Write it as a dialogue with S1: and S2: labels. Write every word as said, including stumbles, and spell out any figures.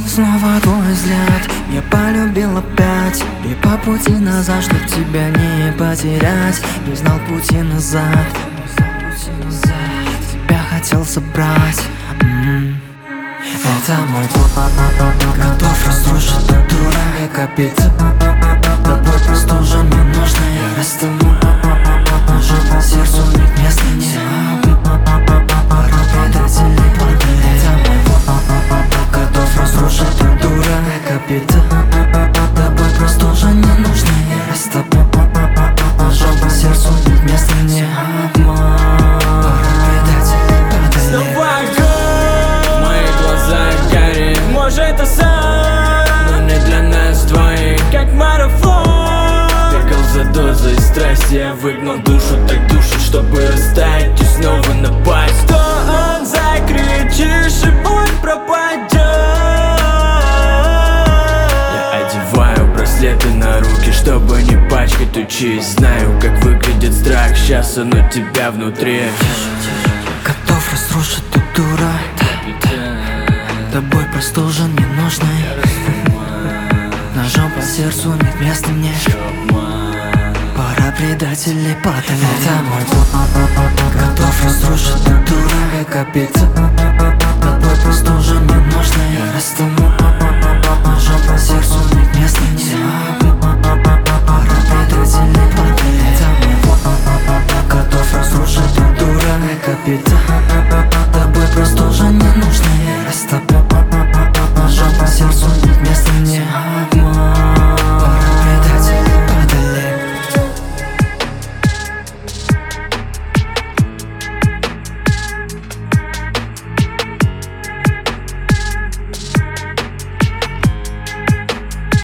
S1: Снова твой взгляд, я полюбил опять. И по пути назад, чтоб тебя не потерять, не знал пути назад. Тебя хотел собрать. М-м. Это мой план, готов разрушить натурой, как капит. Тобой просто уже не нужно, я растану. Ножом по сердцу нет места, не пора предателей плоды. Это мой план, готов разрушить натурой, как капит. Тобой просто уже не нужно, я растану. Ножом по сердцу нет места, не пора предателей плоды.
S2: Снова огонь, мои глаза горят. Может это сон, но не для нас двоих. Как марафон, бегал за дозой страсти. Я выгнал душу, так душу, чтобы растаять и снова напасть. Что он закричишь, и боль пропадет. Я одеваю браслеты на руки, чтобы не пачкать ту честь. Знаю, как выглядит страх, сейчас он у тебя внутри.
S1: Готов разрушить ту дура. Тобой просто уже не нужно. Ножом по сердцу нет места мне. Пора предателей падать. Это мой план, готов разрушить ту дура, как капит. Тобой просто уже не нужно, я растану. Ножом по сердцу нет места мне. Пора предателей падать. Это мой план, готов разрушить ту дура, как капит. Тобой просто уже не нужно, я растану.